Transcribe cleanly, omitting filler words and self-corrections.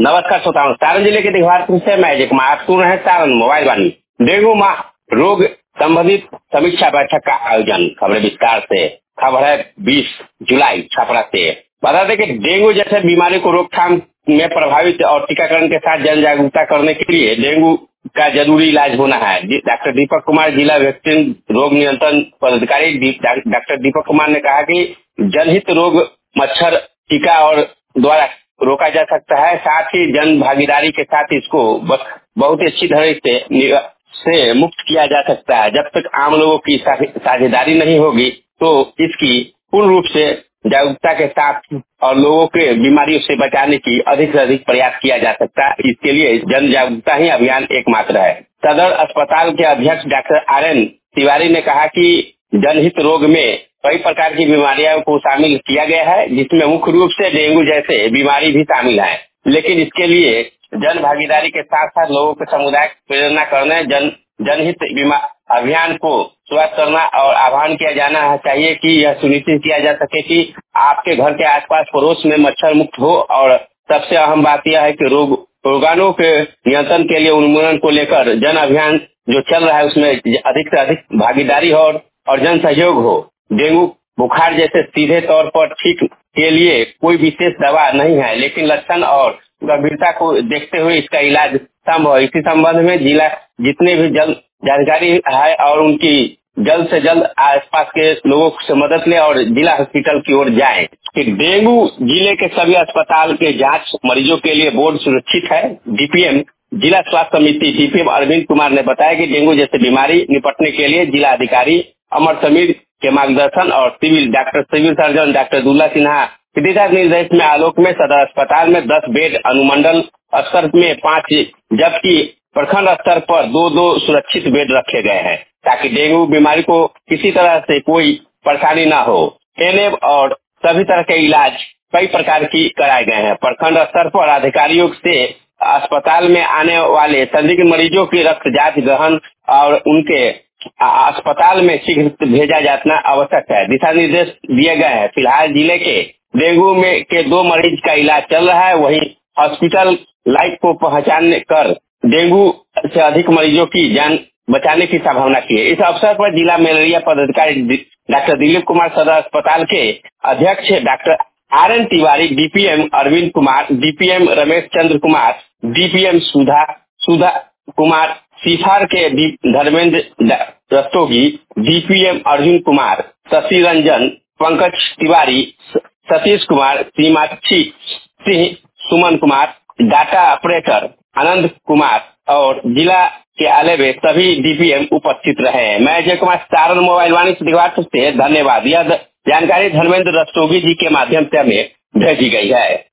नमस्कार श्रोताओं, सारण जिले के दिघवारपुर से मैं अजय कुमार आप सुन रहे हैं सारण मोबाइल वाणी। डेंगू माह रोग संबंधित समीक्षा बैठक का आयोजन। खबरें विस्तार से। खबर है 20 जुलाई छपरा से। बता दें कि डेंगू जैसे बीमारी को रोकथाम में प्रभावित और टीकाकरण के साथ जन जागरूकता करने के लिए डेंगू का जरूरी इलाज होना है। डॉक्टर दीपक कुमार, जिला वैक्सीन रोग नियंत्रण पदाधिकारी डॉक्टर दीपक कुमार ने कहा कि जनहित रोग मच्छर टीका और द्वारा रोका जा सकता है। साथ ही जन भागीदारी के साथ इसको बहुत ही अच्छी तरह से मुक्त किया जा सकता है। जब तक आम लोगों की साझेदारी नहीं होगी तो इसकी पूर्ण रूप से जागरूकता के साथ और लोगों के बीमारियों से बचाने की अधिक से अधिक प्रयास किया जा सकता है। इसके लिए जन जागरूकता ही अभियान एकमात्र है। सदर अस्पताल के अध्यक्ष डॉक्टर RN तिवारी ने कहा कि जनहित रोग में कई प्रकार की बीमारियों को शामिल किया गया है, जिसमें मुख्य रूप से डेंगू जैसे बीमारी भी शामिल है। लेकिन इसके लिए जन भागीदारी के साथ साथ लोगों के समुदाय को प्रेरणा करने जनहित अभियान को शुरुआत करना और आह्वान किया जाना चाहिए कि यह सुनिश्चित किया जा सके कि आपके घर के आसपास पड़ोस में मच्छर मुक्त हो। और सबसे अहम बात यह है कि रोगाणु के नियंत्रण के लिए उन्मूलन को लेकर जन अभियान जो चल रहा है उसमें अधिक से अधिक भागीदारी हो और जन सहयोग हो। डेंगू बुखार जैसे सीधे तौर पर ठीक के लिए कोई विशेष दवा नहीं है, लेकिन लक्षण और गंभीरता को देखते हुए इसका इलाज संभव है। इसी संबंध में जिला जितने भी जल्द जानकारी है और उनकी जल्द से जल्द आसपास के लोगों से मदद ले और जिला हॉस्पिटल की ओर जाएं। कि डेंगू जिले के सभी अस्पताल के जांच मरीजों के लिए बोर्ड सुरक्षित है। DPM जिला स्वास्थ्य समिति DPM अरविंद कुमार ने बताया कि डेंगू जैसे बीमारी निपटने के लिए जिला अधिकारी अमर समीर के मार्गदर्शन और civil surgeon doctor Dulla Sinha के दिशा निर्देश में आलोक में सदर अस्पताल में 10 बेड, अनुमंडल स्तर में 5 जबकि प्रखंड स्तर पर 2-2 सुरक्षित बेड रखे गए हैं ताकि डेंगू बीमारी को किसी तरह से कोई परेशानी न हो। एनएम और सभी तरह के इलाज कई प्रकार की कराए गए हैं। प्रखंड स्तर पर अधिकारियों से अस्पताल में आने वाले संदिग्ध मरीजों की रक्त जांच ग्रहण और उनके अस्पताल में शीघ्र भेजा जाना आवश्यक है। दिशा निर्देश दिए गए हैं। फिलहाल जिले के डेंगू में के 2 मरीज का इलाज चल रहा है। वहीं हॉस्पिटल लाइफ को पहचान कर डेंगू से अधिक मरीजों की जान बचाने की संभावना की है। इस अवसर पर जिला मलेरिया पदाधिकारी डॉक्टर दिलीप कुमार, सदर अस्पताल के अध्यक्ष doctor RN Tiwari, DPM Arvind Kumar, DPM Ramesh Chandra Kumar, DPM Sudha Kumar, CFAR के Dharmendra Rastogi, DPM Arjun Kumar, Shashi Ranjan, Pankaj Tiwari, Satish Kumar, Seemakshi Singh, Suman Kumar, data operator Anand Kumar और जिला के अलावे सभी DPM उपस्थित रहे। मैं अजय कुमार, सारण मोबाइल वाणी से दिघवारपुर से। धन्यवाद। यह जानकारी धर्मेंद्र रस्तोगी जी के माध्यम से हमें भेजी गई है।